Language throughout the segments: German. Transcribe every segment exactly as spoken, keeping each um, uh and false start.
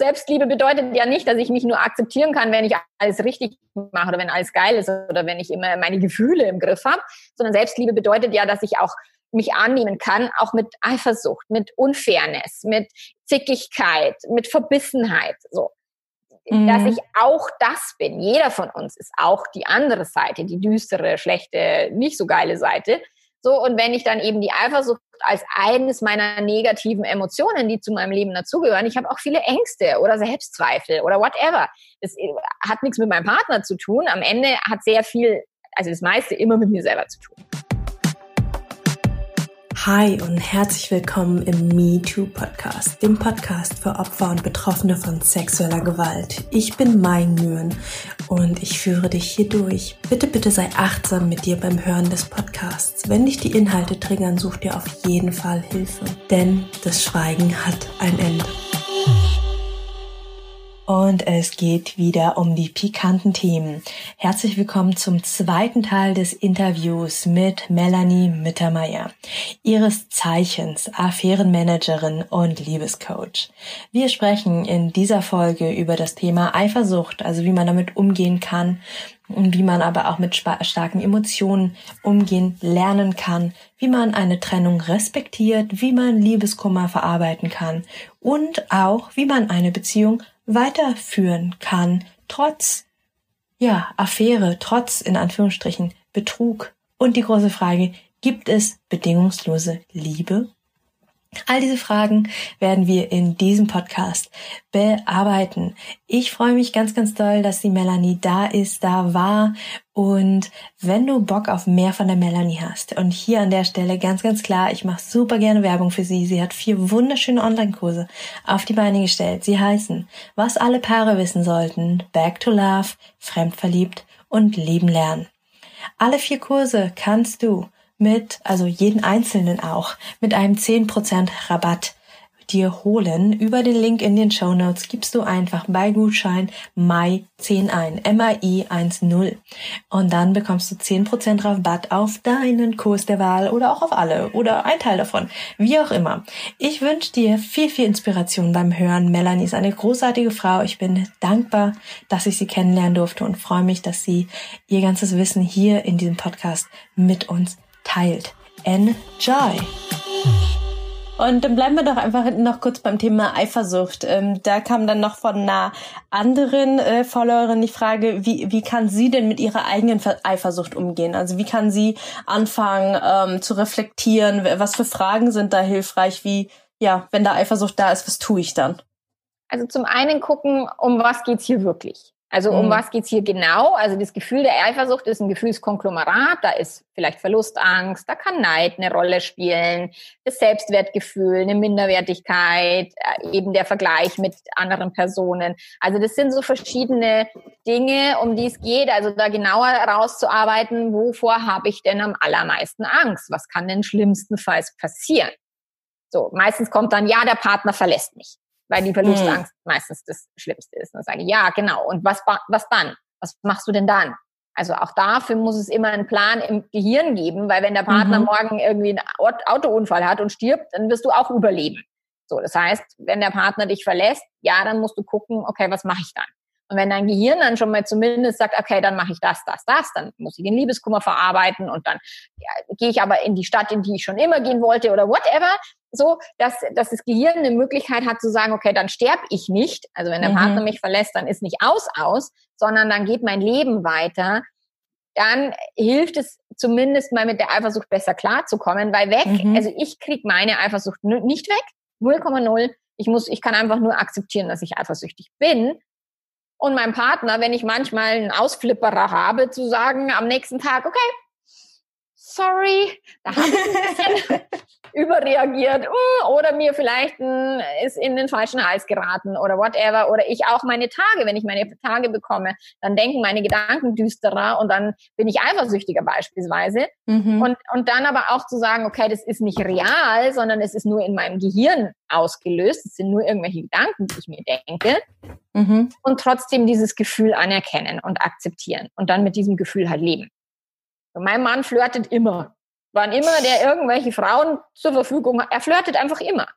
Selbstliebe bedeutet ja nicht, dass ich mich nur akzeptieren kann, wenn ich alles richtig mache oder wenn alles geil ist oder wenn ich immer meine Gefühle im Griff habe, sondern Selbstliebe bedeutet ja, dass ich auch mich annehmen kann, auch mit Eifersucht, mit Unfairness, mit Zickigkeit, mit Verbissenheit, so. Mhm. Dass ich auch das bin. Jeder von uns ist auch die andere Seite, die düstere, schlechte, nicht so geile Seite. So, und wenn ich dann eben die Eifersucht als eines meiner negativen Emotionen, die zu meinem Leben dazugehören, ich habe auch viele Ängste oder Selbstzweifel oder whatever. Das hat nichts mit meinem Partner zu tun. Am Ende hat sehr viel, also das meiste immer mit mir selber zu tun. Hi und herzlich willkommen im MeToo-Podcast, dem Podcast für Opfer und Betroffene von sexueller Gewalt. Ich bin Mai Nguyen und ich führe dich hier durch. Bitte, bitte sei achtsam mit dir beim Hören des Podcasts. Wenn dich die Inhalte triggern, such dir auf jeden Fall Hilfe, denn das Schweigen hat ein Ende. Und es geht wieder um die pikanten Themen. Herzlich willkommen zum zweiten Teil des Interviews mit Melanie Mittermeier, ihres Zeichens Affärenmanagerin und Liebescoach. Wir sprechen in dieser Folge über das Thema Eifersucht, also wie man damit umgehen kann und wie man aber auch mit starken Emotionen umgehen lernen kann, wie man eine Trennung respektiert, wie man Liebeskummer verarbeiten kann und auch, wie man eine Beziehung weiterführen kann, trotz, ja, Affäre, trotz, in Anführungsstrichen, Betrug. Und die große Frage, gibt es bedingungslose Liebe? All diese Fragen werden wir in diesem Podcast bearbeiten. Ich freue mich ganz, ganz doll, dass die Melanie da ist, da war. Und wenn du Bock auf mehr von der Melanie hast, und hier an der Stelle ganz, ganz klar, ich mache super gerne Werbung für sie. Sie hat vier wunderschöne Online-Kurse auf die Beine gestellt. Sie heißen, was alle Paare wissen sollten, Back to Love, Fremdverliebt und Lieben lernen. Alle vier Kurse kannst du mit, also jeden einzelnen auch, mit einem zehn Prozent Rabatt dir holen. Über den Link in den Shownotes gibst du einfach bei Gutschein M A I zehn ein, M A I zehn. Und dann bekommst du zehn Prozent Rabatt auf deinen Kurs der Wahl oder auch auf alle oder ein Teil davon, wie auch immer. Ich wünsche dir viel, viel Inspiration beim Hören. Melanie ist eine großartige Frau. Ich bin dankbar, dass ich sie kennenlernen durfte und freue mich, dass sie ihr ganzes Wissen hier in diesem Podcast mit uns teilt. Enjoy! Und dann bleiben wir doch einfach noch kurz beim Thema Eifersucht. Ähm, da kam dann noch von einer anderen äh, Followerin die Frage, wie wie kann sie denn mit ihrer eigenen Eifersucht umgehen? Also wie kann sie anfangen ähm, zu reflektieren? Was für Fragen sind da hilfreich? Wie, ja, wenn da Eifersucht da ist, was tue ich dann? Also zum einen gucken, um was geht's hier wirklich? Also um mhm. was geht's hier genau? Also das Gefühl der Eifersucht ist ein Gefühlskonglomerat. Da ist vielleicht Verlustangst, da kann Neid eine Rolle spielen, das Selbstwertgefühl, eine Minderwertigkeit, eben der Vergleich mit anderen Personen. Also das sind so verschiedene Dinge, um die es geht. Also da genauer herauszuarbeiten, wovor habe ich denn am allermeisten Angst? Was kann denn schlimmstenfalls passieren? So, meistens kommt dann, ja, der Partner verlässt mich. Weil die Verlustangst hm. meistens das Schlimmste ist. Und sage ich, ja, genau. Und was, was dann? Was machst du denn dann? Also auch dafür muss es immer einen Plan im Gehirn geben, weil wenn der Partner mhm. morgen irgendwie einen Autounfall hat und stirbt, dann wirst du auch überleben. So, das heißt, wenn der Partner dich verlässt, ja, dann musst du gucken, okay, was mache ich dann? Und wenn dein Gehirn dann schon mal zumindest sagt, okay, dann mache ich das, das, das, dann muss ich den Liebeskummer verarbeiten und dann ja, gehe ich aber in die Stadt, in die ich schon immer gehen wollte oder whatever, so, dass, dass das Gehirn eine Möglichkeit hat zu sagen, okay, dann sterbe ich nicht. Also wenn der mhm. Partner mich verlässt, dann ist nicht aus, aus, sondern dann geht mein Leben weiter. Dann hilft es zumindest mal mit der Eifersucht besser klarzukommen, weil weg, mhm. also ich kriege meine Eifersucht nicht weg, null Komma null. Ich muss, ich kann einfach nur akzeptieren, dass ich eifersüchtig bin. Und meinem Partner, wenn ich manchmal einen Ausflipperer habe, zu sagen am nächsten Tag, okay, sorry, da habe ich ein bisschen überreagiert oder mir vielleicht ein, ist in den falschen Hals geraten oder whatever. Oder ich auch meine Tage, wenn ich meine Tage bekomme, dann denken meine Gedanken düsterer und dann bin ich eifersüchtiger beispielsweise. Mhm. Und, und dann aber auch zu sagen, okay, das ist nicht real, sondern es ist nur in meinem Gehirn ausgelöst. Es sind nur irgendwelche Gedanken, die ich mir denke. Mhm. Und trotzdem dieses Gefühl anerkennen und akzeptieren und dann mit diesem Gefühl halt leben. Und mein Mann flirtet immer. Wann immer der irgendwelche Frauen zur Verfügung hat, er flirtet einfach immer.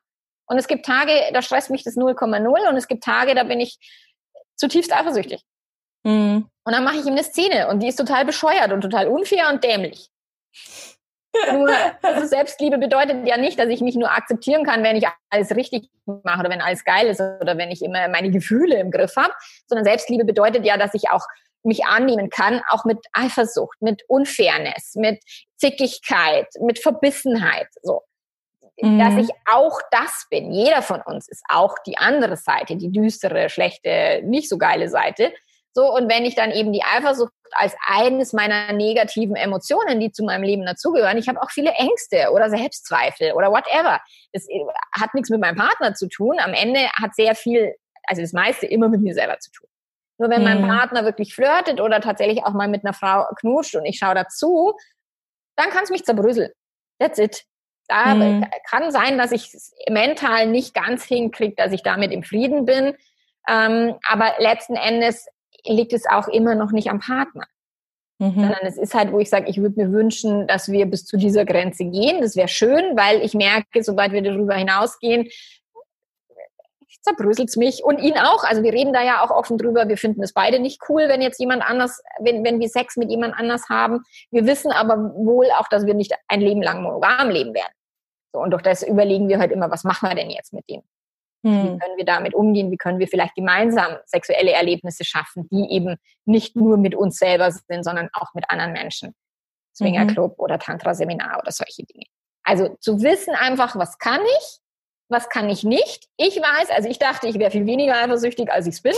Und es gibt Tage, da stresst mich das null Komma null und es gibt Tage, da bin ich zutiefst eifersüchtig. Mhm. Und dann mache ich ihm eine Szene und die ist total bescheuert und total unfair und dämlich. Nur, also Selbstliebe bedeutet ja nicht, dass ich mich nur akzeptieren kann, wenn ich alles richtig mache oder wenn alles geil ist oder wenn ich immer meine Gefühle im Griff habe, sondern Selbstliebe bedeutet ja, dass ich auch mich annehmen kann, auch mit Eifersucht, mit Unfairness, mit Zickigkeit, mit Verbissenheit, so. Mhm. Dass ich auch das bin. Jeder von uns ist auch die andere Seite, die düstere, schlechte, nicht so geile Seite. So, und wenn ich dann eben die Eifersucht als eines meiner negativen Emotionen, die zu meinem Leben dazugehören, ich habe auch viele Ängste oder Selbstzweifel oder whatever. Das hat nichts mit meinem Partner zu tun. Am Ende hat sehr viel, also das meiste immer mit mir selber zu tun. Nur wenn mein Partner wirklich flirtet oder tatsächlich auch mal mit einer Frau knutscht und ich schaue dazu, dann kann es mich zerbröseln. That's it. Da hm. kann sein, dass ich mental nicht ganz hinkriege, dass ich damit im Frieden bin. Ähm, aber letzten Endes liegt es auch immer noch nicht am Partner. Mhm. Sondern es ist halt, wo ich sage, ich würde mir wünschen, dass wir bis zu dieser Grenze gehen. Das wäre schön, weil ich merke, sobald wir darüber hinausgehen, zerbröselt's mich und ihn auch. Also wir reden da ja auch offen drüber. Wir finden es beide nicht cool, wenn jetzt jemand anders, wenn, wenn wir Sex mit jemand anders haben. Wir wissen aber wohl auch, dass wir nicht ein Leben lang monogam leben werden. So, und durch das überlegen wir halt immer, was machen wir denn jetzt mit dem? Hm. Wie können wir damit umgehen? Wie können wir vielleicht gemeinsam sexuelle Erlebnisse schaffen, die eben nicht nur mit uns selber sind, sondern auch mit anderen Menschen? Swingerclub mhm. oder Tantra-Seminar oder solche Dinge. Also zu wissen einfach, was kann ich? Was kann ich nicht? Ich weiß, also ich dachte, ich wäre viel weniger eifersüchtig, als ich es bin.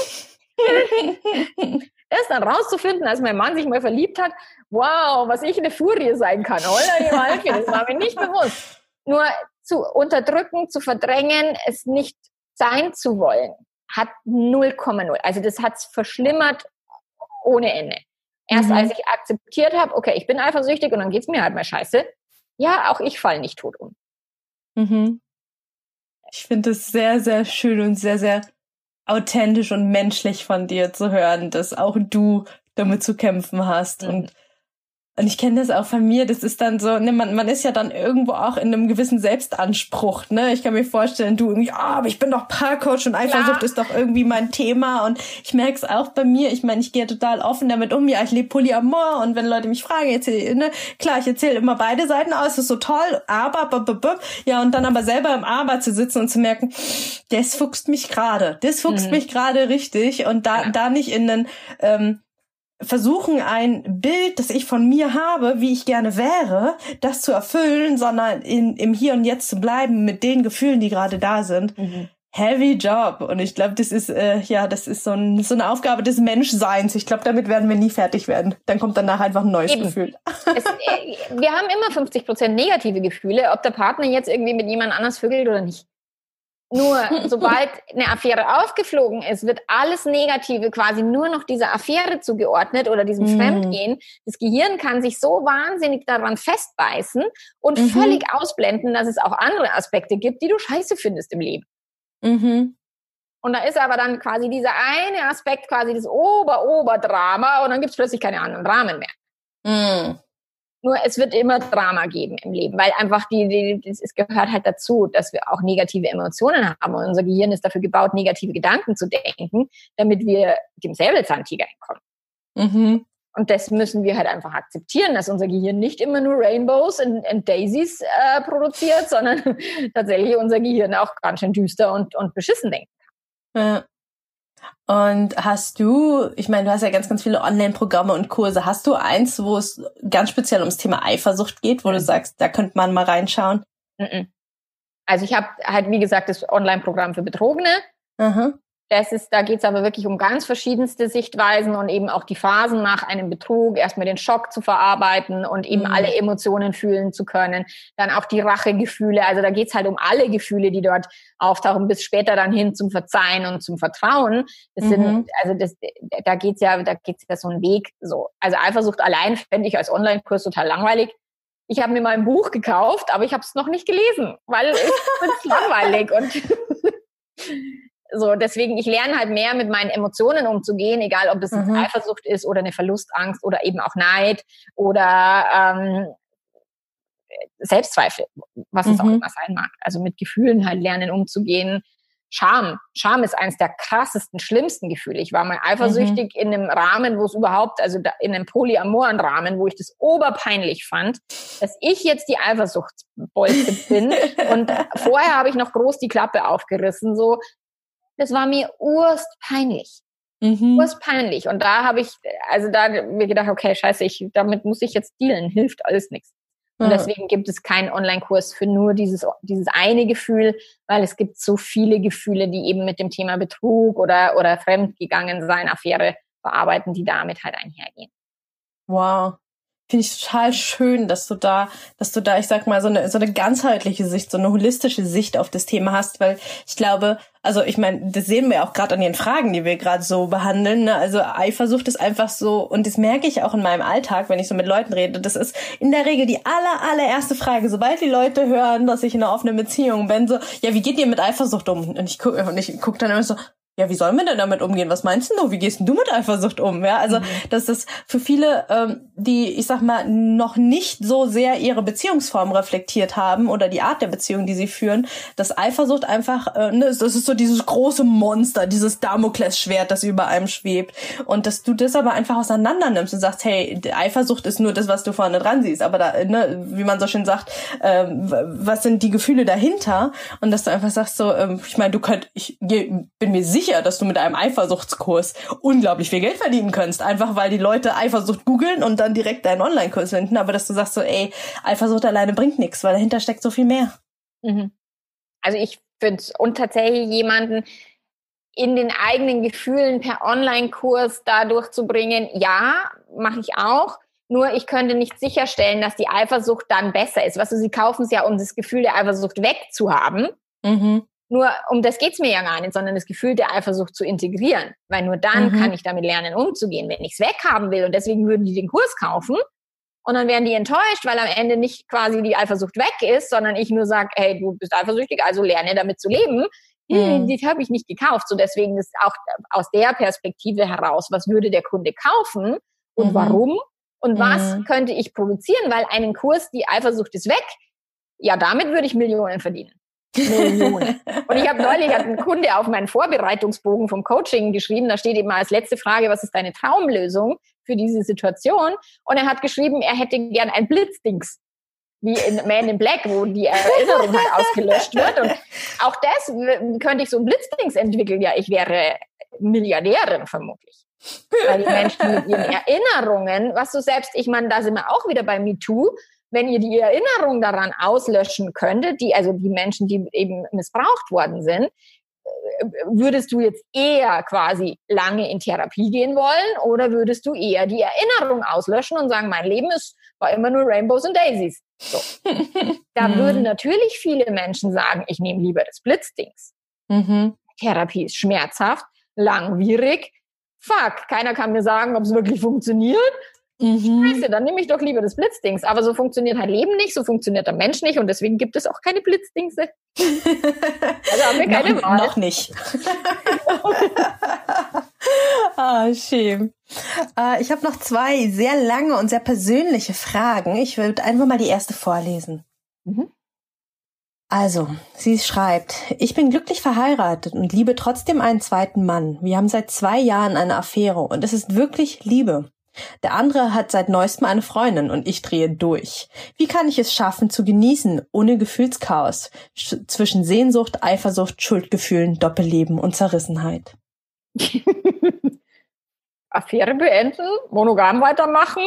Das dann rauszufinden, als mein Mann sich mal verliebt hat, wow, was ich eine Furie sein kann. Das war mir nicht bewusst. Nur zu unterdrücken, zu verdrängen, es nicht sein zu wollen, hat null Komma null. Also das hat es verschlimmert ohne Ende. Erst mhm. als ich akzeptiert habe, okay, ich bin eifersüchtig und dann geht's mir halt mal scheiße. Ja, auch ich falle nicht tot um. Mhm. Ich finde es sehr, sehr schön und sehr, sehr authentisch und menschlich von dir zu hören, dass auch du damit zu kämpfen hast. Mhm. Und, und ich kenne das auch von mir, das ist dann so, ne, man, man ist ja dann irgendwo auch in einem gewissen Selbstanspruch, ne? Ich kann mir vorstellen, du irgendwie, ah, oh, aber ich bin doch Paarcoach und Eifersucht ja. ist doch irgendwie mein Thema und ich merke es auch bei mir, ich meine, ich gehe total offen damit um, ja, ich lebe Polyamor und wenn Leute mich fragen, erzähl, ne, klar, ich erzähle immer beide Seiten aus, das ist so toll, aber, b, b, b, ja, und dann aber selber im Aber zu sitzen und zu merken, das fuchst mich gerade, das fuchst mhm. mich gerade richtig und da, ja. da nicht in den, ähm, versuchen, ein Bild, das ich von mir habe, wie ich gerne wäre, das zu erfüllen, sondern in, im Hier und Jetzt zu bleiben mit den Gefühlen, die gerade da sind. Mhm. Heavy Job. Und ich glaube, das ist, äh, ja, das ist so, ein, so eine Aufgabe des Menschseins. Ich glaube, damit werden wir nie fertig werden. Dann kommt danach einfach ein neues Eben. Gefühl. Es, äh, wir haben immer fünfzig Prozent negative Gefühle, ob der Partner jetzt irgendwie mit jemand anders vögelt oder nicht. Nur, sobald eine Affäre aufgeflogen ist, wird alles Negative quasi nur noch dieser Affäre zugeordnet oder diesem mm. Fremdgehen. Das Gehirn kann sich so wahnsinnig daran festbeißen und mhm. völlig ausblenden, dass es auch andere Aspekte gibt, die du scheiße findest im Leben. Mhm. Und da ist aber dann quasi dieser eine Aspekt, quasi das Ober-Ober-Drama und dann gibt es plötzlich keine anderen Dramen mehr. Mm. Nur es wird immer Drama geben im Leben, weil einfach die, die, es gehört halt dazu, dass wir auch negative Emotionen haben. Und unser Gehirn ist dafür gebaut, negative Gedanken zu denken, damit wir dem Säbelzahntiger entkommen. Mhm. Und das müssen wir halt einfach akzeptieren, dass unser Gehirn nicht immer nur Rainbows und, und Daisies äh, produziert, sondern tatsächlich unser Gehirn auch ganz schön düster und, und beschissen denken kann. Ja. Und hast du, ich meine, du hast ja ganz, ganz viele Online-Programme und Kurse. Hast du eins, wo es ganz speziell ums Thema Eifersucht geht, wo mhm. du sagst, da könnte man mal reinschauen? Also ich habe halt, wie gesagt, das Online-Programm für Betrogene. Mhm. Das ist, da geht's aber wirklich um ganz verschiedenste Sichtweisen und eben auch die Phasen nach einem Betrug, erstmal den Schock zu verarbeiten und eben mhm. alle Emotionen fühlen zu können. Dann auch die Rachegefühle. Also da geht's halt um alle Gefühle, die dort auftauchen, bis später dann hin zum Verzeihen und zum Vertrauen. Das mhm. sind, also das, da geht's ja, da geht's ja so einen Weg, so. Also Eifersucht allein fände ich als Online-Kurs total langweilig. Ich habe mir mal ein Buch gekauft, aber ich habe es noch nicht gelesen, weil ich finde es langweilig und so, deswegen, ich lerne halt mehr mit meinen Emotionen umzugehen, egal ob es jetzt mhm. Eifersucht ist oder eine Verlustangst oder eben auch Neid oder ähm, Selbstzweifel, was es mhm. auch immer sein mag. Also mit Gefühlen halt lernen umzugehen. Scham. Scham ist eines der krassesten, schlimmsten Gefühle. Ich war mal eifersüchtig mhm. in einem Rahmen, wo es überhaupt, also in einem polyamoren Rahmen, wo ich das oberpeinlich fand, dass ich jetzt die Eifersuchtsbolze bin. Und vorher habe ich noch groß die Klappe aufgerissen. So, das war mir urst peinlich. Mhm. Urst peinlich. Und da habe ich, also da mir gedacht, okay, scheiße, ich, damit muss ich jetzt dealen. Hilft alles nichts. Und deswegen gibt es keinen Online-Kurs für nur dieses, dieses eine Gefühl, weil es gibt so viele Gefühle, die eben mit dem Thema Betrug oder, oder Fremdgegangensein, Affäre bearbeiten, die damit halt einhergehen. Wow. Finde ich total schön, dass du da, dass du da, ich sag mal, so eine, so eine ganzheitliche Sicht, so eine holistische Sicht auf das Thema hast, weil ich glaube, also ich meine, das sehen wir auch gerade an den Fragen, die wir gerade so behandeln, ne? Also Eifersucht ist einfach so, und das merke ich auch in meinem Alltag, wenn ich so mit Leuten rede, das ist in der Regel die aller, allererste Frage, sobald die Leute hören, dass ich in einer offenen Beziehung bin, so, ja, wie geht ihr mit Eifersucht um? Und ich gucke, und ich gucke dann immer so, ja, wie sollen wir denn damit umgehen? Was meinst du? Wie gehst denn du mit Eifersucht um? Ja, also, mhm. das ist für viele, ähm, die, ich sag mal, noch nicht so sehr ihre Beziehungsform reflektiert haben oder die Art der Beziehung, die sie führen, dass Eifersucht einfach, äh, ne, das ist so dieses große Monster, dieses Damoklesschwert, das über einem schwebt. Und dass du das aber einfach auseinander nimmst und sagst, hey, Eifersucht ist nur das, was du vorne dran siehst. Aber da, ne, wie man so schön sagt, ähm, was sind die Gefühle dahinter? Und dass du einfach sagst so, ähm, ich meine, du könnt, ich bin mir sicher, dass du mit einem Eifersuchtskurs unglaublich viel Geld verdienen kannst. Einfach, weil die Leute Eifersucht googeln und dann direkt deinen Online-Kurs finden. Aber dass du sagst so, ey, Eifersucht alleine bringt nichts, weil dahinter steckt so viel mehr. Mhm. Also ich finde, und tatsächlich jemanden in den eigenen Gefühlen per Online-Kurs da durchzubringen, ja, mache ich auch. Nur ich könnte nicht sicherstellen, dass die Eifersucht dann besser ist. Weißt du, sie kaufen es ja, um das Gefühl der Eifersucht wegzuhaben. Mhm. Nur um das geht's mir ja gar nicht, sondern das Gefühl der Eifersucht zu integrieren. Weil nur dann mhm. kann ich damit lernen, umzugehen. Wenn ich es weghaben will und deswegen würden die den Kurs kaufen und dann wären die enttäuscht, weil am Ende nicht quasi die Eifersucht weg ist, sondern ich nur sage, hey, du bist eifersüchtig, also lerne damit zu leben. Mhm. Die, die habe ich nicht gekauft. So deswegen ist auch aus der Perspektive heraus, was würde der Kunde kaufen und mhm. warum und was mhm. könnte ich produzieren, weil einen Kurs, die Eifersucht ist weg, ja, damit würde ich Millionen verdienen. Millionen. Und ich habe neulich, hat ein Kunde auf meinen Vorbereitungsbogen vom Coaching geschrieben, da steht eben als letzte Frage, was ist deine Traumlösung für diese Situation? Und er hat geschrieben, er hätte gern ein Blitzdings, wie in Man in Black, wo die Erinnerung halt ausgelöscht wird. Und auch das könnte ich so ein Blitzdings entwickeln. Ja, ich wäre Milliardärin vermutlich. Weil die Menschen mit ihren Erinnerungen, was du selbst, ich meine, da sind wir auch wieder bei MeToo, wenn ihr die Erinnerung daran auslöschen könntet, die, also die Menschen, die eben missbraucht worden sind, würdest du jetzt eher quasi lange in Therapie gehen wollen oder würdest du eher die Erinnerung auslöschen und sagen, mein Leben ist, war immer nur Rainbows and Daisies. So. Da mhm. würden natürlich viele Menschen sagen, ich nehme lieber das Blitzdings. Mhm. Therapie ist schmerzhaft, langwierig. Fuck, keiner kann mir sagen, ob es wirklich funktioniert. Mhm. Scheiße, dann nehme ich doch lieber das Blitzdings. Aber so funktioniert halt Leben nicht, so funktioniert der Mensch nicht und deswegen gibt es auch keine Blitzdingse. Also haben wir keine noch, Wahl. Noch nicht. Ah, schön. Äh, ich habe noch zwei sehr lange und sehr persönliche Fragen. Ich würde einfach mal die erste vorlesen. Mhm. Also, sie schreibt, ich bin glücklich verheiratet und liebe trotzdem einen zweiten Mann. Wir haben seit zwei Jahren eine Affäre und es ist wirklich Liebe. Der andere hat seit neuestem eine Freundin und ich drehe durch. Wie kann ich es schaffen, zu genießen, ohne Gefühlschaos sch- zwischen Sehnsucht, Eifersucht, Schuldgefühlen, Doppelleben und Zerrissenheit? Affäre beenden, monogam weitermachen.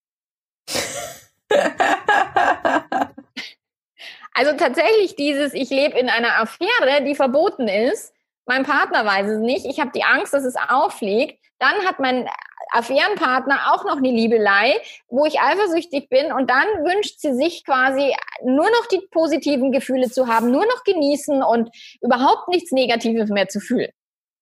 Also tatsächlich dieses, ich lebe in einer Affäre, die verboten ist. Mein Partner weiß es nicht. Ich habe die Angst, dass es auffliegt. Dann hat mein Affärenpartner auch noch eine Liebelei, wo ich eifersüchtig bin und dann wünscht sie sich quasi nur noch die positiven Gefühle zu haben, nur noch genießen und überhaupt nichts Negatives mehr zu fühlen.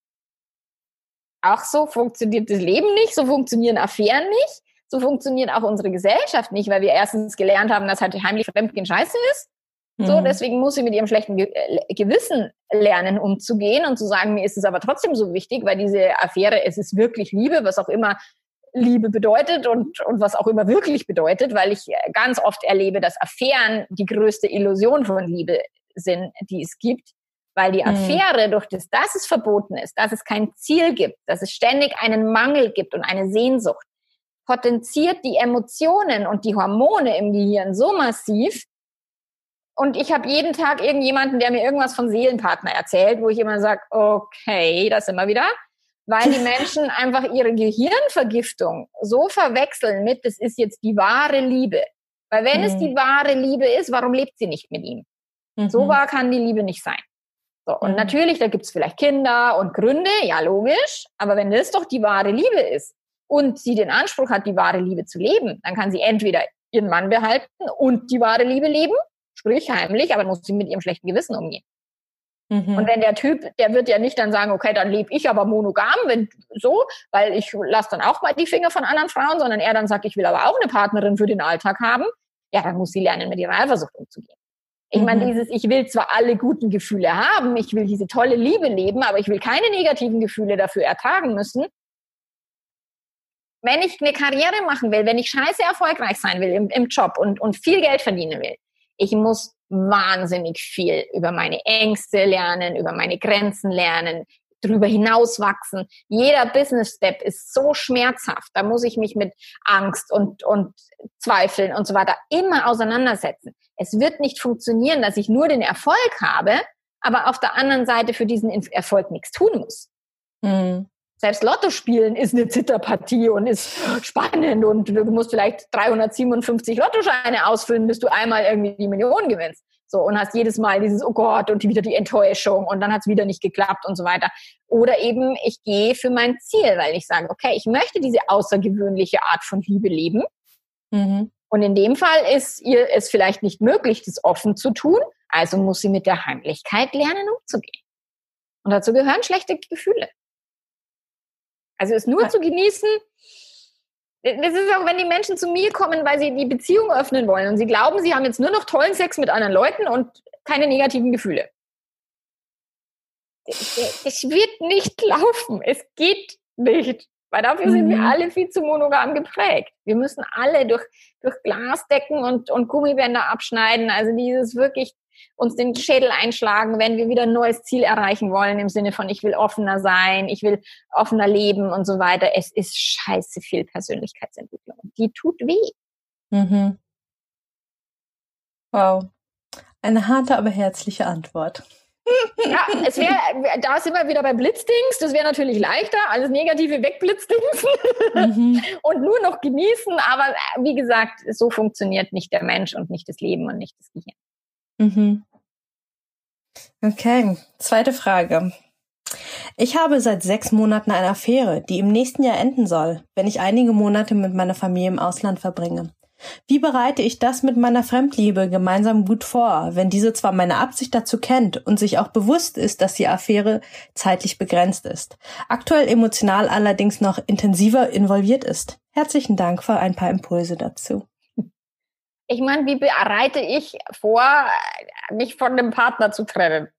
Auch so funktioniert das Leben nicht, so funktionieren Affären nicht, so funktioniert auch unsere Gesellschaft nicht, weil wir erstens gelernt haben, dass halt heimlich Fremdgehen scheiße ist. So, deswegen muss sie mit ihrem schlechten Ge- Gewissen lernen, umzugehen und zu sagen, mir ist es aber trotzdem so wichtig, weil diese Affäre, es ist wirklich Liebe, was auch immer Liebe bedeutet und, und was auch immer wirklich bedeutet, weil ich ganz oft erlebe, dass Affären die größte Illusion von Liebe sind, die es gibt, weil die Affäre, durch das, dass es verboten ist, dass es kein Ziel gibt, dass es ständig einen Mangel gibt und eine Sehnsucht, potenziert die Emotionen und die Hormone im Gehirn so massiv. Und ich habe jeden Tag irgendjemanden, der mir irgendwas von Seelenpartner erzählt, wo ich immer sage, okay, das sind wir wieder. Weil die Menschen einfach ihre Gehirnvergiftung so verwechseln mit, das ist jetzt die wahre Liebe. Weil wenn mhm. es die wahre Liebe ist, warum lebt sie nicht mit ihm? Mhm. So wahr kann die Liebe nicht sein. So, und mhm. natürlich, da gibt's vielleicht Kinder und Gründe, ja logisch, aber wenn das doch die wahre Liebe ist und sie den Anspruch hat, die wahre Liebe zu leben, dann kann sie entweder ihren Mann behalten und die wahre Liebe leben, sprich heimlich, aber muss sie mit ihrem schlechten Gewissen umgehen. Mhm. Und wenn der Typ, der wird ja nicht dann sagen, okay, dann lebe ich aber monogam, wenn so, weil ich lasse dann auch mal die Finger von anderen Frauen, sondern er dann sagt, ich will aber auch eine Partnerin für den Alltag haben, ja, dann muss sie lernen, mit ihrer Eifersucht umzugehen. Ich mhm. meine, dieses, ich will zwar alle guten Gefühle haben, ich will diese tolle Liebe leben, aber ich will keine negativen Gefühle dafür ertragen müssen. Wenn ich eine Karriere machen will, wenn ich scheiße erfolgreich sein will im, im Job und, und viel Geld verdienen will, ich muss wahnsinnig viel über meine Ängste lernen, über meine Grenzen lernen, darüber hinaus wachsen. Jeder Business-Step ist so schmerzhaft. Da muss ich mich mit Angst und, und Zweifeln und so weiter immer auseinandersetzen. Es wird nicht funktionieren, dass ich nur den Erfolg habe, aber auf der anderen Seite für diesen Erfolg nichts tun muss. Mhm. Selbst Lotto spielen ist eine Zitterpartie und ist spannend und du musst vielleicht dreihundertsiebenundfünfzig Lottoscheine ausfüllen, bis du einmal irgendwie die Million gewinnst. So, und hast jedes Mal dieses, oh Gott, und wieder die Enttäuschung und dann hat es wieder nicht geklappt und so weiter. Oder eben, ich gehe für mein Ziel, weil ich sage, okay, ich möchte diese außergewöhnliche Art von Liebe leben. Mhm. Und in dem Fall ist ihr es vielleicht nicht möglich, das offen zu tun, also muss sie mit der Heimlichkeit lernen, umzugehen. Und dazu gehören schlechte Gefühle. Also es nur ja. zu genießen, das ist auch, wenn die Menschen zu mir kommen, weil sie die Beziehung öffnen wollen und sie glauben, sie haben jetzt nur noch tollen Sex mit anderen Leuten und keine negativen Gefühle. Es wird nicht laufen. Es geht nicht. Weil dafür mhm. sind wir alle viel zu monogam geprägt. Wir müssen alle durch, durch Glasdecken und, und Gummibänder abschneiden. Also dieses wirklich uns den Schädel einschlagen, wenn wir wieder ein neues Ziel erreichen wollen, im Sinne von, ich will offener sein, ich will offener leben und so weiter. Es ist scheiße viel Persönlichkeitsentwicklung. Die tut weh. Mhm. Wow. Eine harte, aber herzliche Antwort. Ja, es wäre, da sind wir wieder bei Blitzdings, das wäre natürlich leichter, alles Negative wegblitzdings mhm. und nur noch genießen, aber wie gesagt, so funktioniert nicht der Mensch und nicht das Leben und nicht das Gehirn. Mhm. Okay, zweite Frage. Ich habe seit sechs Monaten eine Affäre, die im nächsten Jahr enden soll, wenn ich einige Monate mit meiner Familie im Ausland verbringe. Wie bereite ich das mit meiner Fremdliebe gemeinsam gut vor, wenn diese zwar meine Absicht dazu kennt und sich auch bewusst ist, dass die Affäre zeitlich begrenzt ist, aktuell emotional allerdings noch intensiver involviert ist? Herzlichen Dank für ein paar Impulse dazu. Ich meine, wie bereite ich vor, mich von dem Partner zu trennen?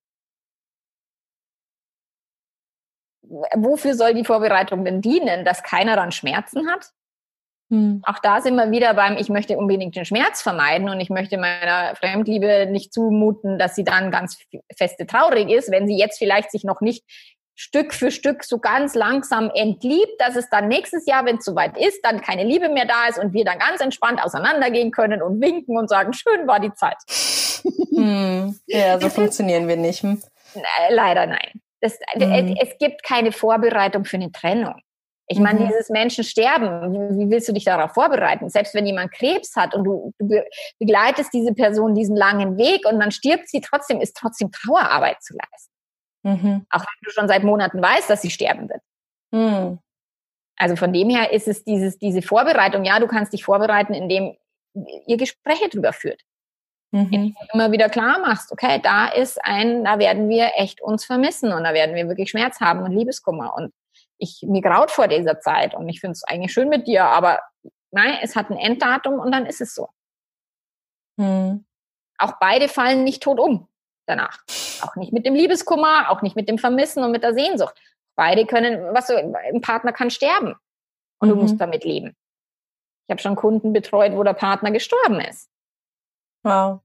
Wofür soll die Vorbereitung denn dienen? Dass keiner dann Schmerzen hat? Hm. Auch da sind wir wieder beim, ich möchte unbedingt den Schmerz vermeiden und ich möchte meiner Fremdliebe nicht zumuten, dass sie dann ganz feste traurig ist, wenn sie jetzt vielleicht sich noch nicht Stück für Stück so ganz langsam entliebt, dass es dann nächstes Jahr, wenn es soweit ist, dann keine Liebe mehr da ist und wir dann ganz entspannt auseinandergehen können und winken und sagen, schön war die Zeit. Hm. Ja, so funktionieren wir nicht. Hm? Leider nein. Das, hm. Es gibt keine Vorbereitung für eine Trennung. Ich meine, mhm. dieses Menschen sterben, wie willst du dich darauf vorbereiten? Selbst wenn jemand Krebs hat und du, du begleitest diese Person diesen langen Weg und dann stirbt sie trotzdem, ist trotzdem Trauerarbeit zu leisten. Mhm. Auch wenn du schon seit Monaten weißt, dass sie sterben wird. Mhm. Also von dem her ist es dieses, diese Vorbereitung, ja, du kannst dich vorbereiten, indem ihr Gespräche drüber führt. Mhm. Indem du immer wieder klar machst, okay, da ist ein, da werden wir echt uns vermissen und da werden wir wirklich Schmerz haben und Liebeskummer und ich, mir graut vor dieser Zeit und ich finde es eigentlich schön mit dir, aber nein, es hat ein Enddatum und dann ist es so. Hm. Auch beide fallen nicht tot um danach. Auch nicht mit dem Liebeskummer, auch nicht mit dem Vermissen und mit der Sehnsucht. Beide können, was so, ein Partner kann sterben. Und mhm. du musst damit leben. Ich habe schon Kunden betreut, wo der Partner gestorben ist. Wow.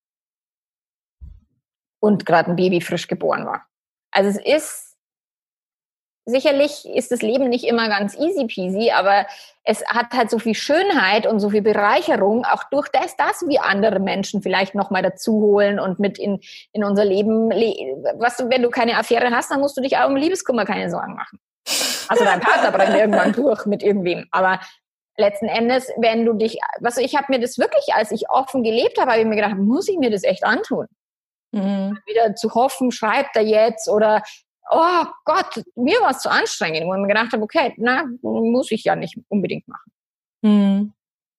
Und gerade ein Baby frisch geboren war. Also es ist, sicherlich ist das Leben nicht immer ganz easy peasy, aber es hat halt so viel Schönheit und so viel Bereicherung, auch durch das, dass wir andere Menschen vielleicht nochmal dazu holen und mit in, in unser Leben, was du, wenn du keine Affäre hast, dann musst du dich auch um Liebeskummer keine Sorgen machen. Also dein Partner brennt irgendwann durch mit irgendwem, aber letzten Endes, wenn du dich, was ich habe mir das wirklich, als ich offen gelebt habe, habe ich mir gedacht, muss ich mir das echt antun? Mhm. Wieder zu hoffen, schreibt er jetzt oder oh Gott, mir war es zu anstrengend, wo ich mir gedacht habe, okay, na, muss ich ja nicht unbedingt machen. Mhm.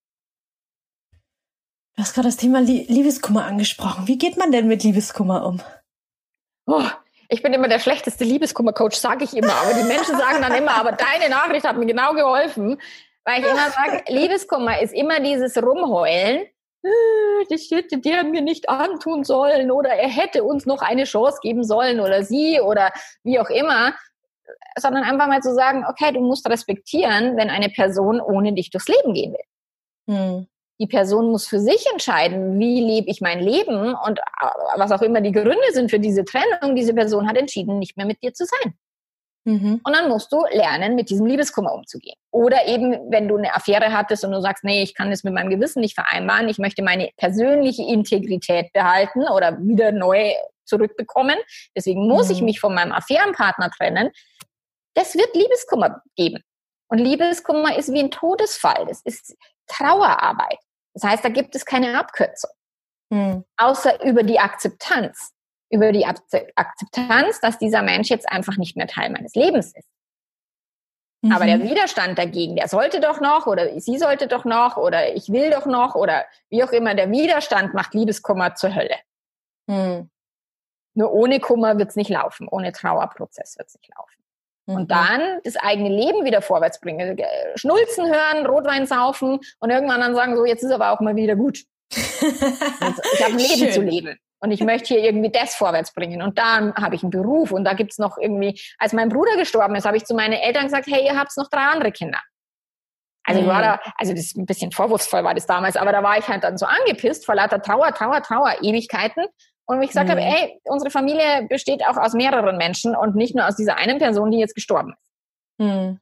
Du hast gerade das Thema Liebeskummer angesprochen. Wie geht man denn mit Liebeskummer um? Oh, ich bin immer der schlechteste Liebeskummer-Coach, sage ich immer, aber die Menschen sagen dann immer, aber deine Nachricht hat mir genau geholfen, weil ich immer sage, Liebeskummer ist immer dieses Rumheulen, das hätte der mir nicht antun sollen oder er hätte uns noch eine Chance geben sollen oder sie oder wie auch immer, sondern einfach mal zu sagen, okay, du musst respektieren, wenn eine Person ohne dich durchs Leben gehen will. Hm. Die Person muss für sich entscheiden, wie lebe ich mein Leben und was auch immer die Gründe sind für diese Trennung, diese Person hat entschieden, nicht mehr mit dir zu sein. Mhm. Und dann musst du lernen, mit diesem Liebeskummer umzugehen. Oder eben, wenn du eine Affäre hattest und du sagst, nee, ich kann das mit meinem Gewissen nicht vereinbaren, ich möchte meine persönliche Integrität behalten oder wieder neu zurückbekommen, deswegen muss mhm. ich mich von meinem Affärenpartner trennen. Das wird Liebeskummer geben. Und Liebeskummer ist wie ein Todesfall. Das ist Trauerarbeit. Das heißt, da gibt es keine Abkürzung. Mhm. Außer über die Akzeptanz. Über die Akzeptanz, dass dieser Mensch jetzt einfach nicht mehr Teil meines Lebens ist. Mhm. Aber der Widerstand dagegen, der sollte doch noch oder sie sollte doch noch oder ich will doch noch oder wie auch immer, der Widerstand macht Liebeskummer zur Hölle. Mhm. Nur ohne Kummer wird es nicht laufen, ohne Trauerprozess wird es nicht laufen. Mhm. Und dann das eigene Leben wieder vorwärts bringen. Schnulzen hören, Rotwein saufen und irgendwann dann sagen, so jetzt ist aber auch mal wieder gut. Ich habe ein Leben Schön. Zu leben. Und ich möchte hier irgendwie das vorwärts bringen. Und da habe ich einen Beruf. Und da gibt's noch irgendwie, als mein Bruder gestorben ist, habe ich zu meinen Eltern gesagt, hey, ihr habt noch drei andere Kinder. Also mhm. ich war da, also das ist ein bisschen vorwurfsvoll war das damals, aber da war ich halt dann so angepisst vor lauter Trauer, Trauer, Trauer, Ewigkeiten. Und ich gesagt mhm. habe, ey, unsere Familie besteht auch aus mehreren Menschen und nicht nur aus dieser einen Person, die jetzt gestorben ist. Mhm.